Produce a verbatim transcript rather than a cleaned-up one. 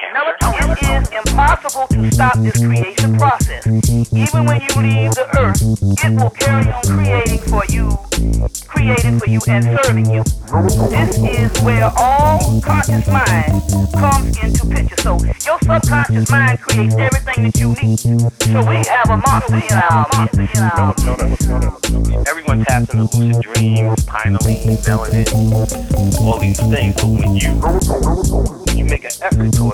Melatonin. It is impossible to stop this creation process. Even when you leave the earth, it will carry on creating for you, creating for you and serving you. This is where all conscious mind comes into picture. So your subconscious mind creates everything that you need. So we have a monster in our monster in our no, no, no, no, no. Everyone taps into lucid dreams, pinealine, melanin, all these things. But when you when you make an effort to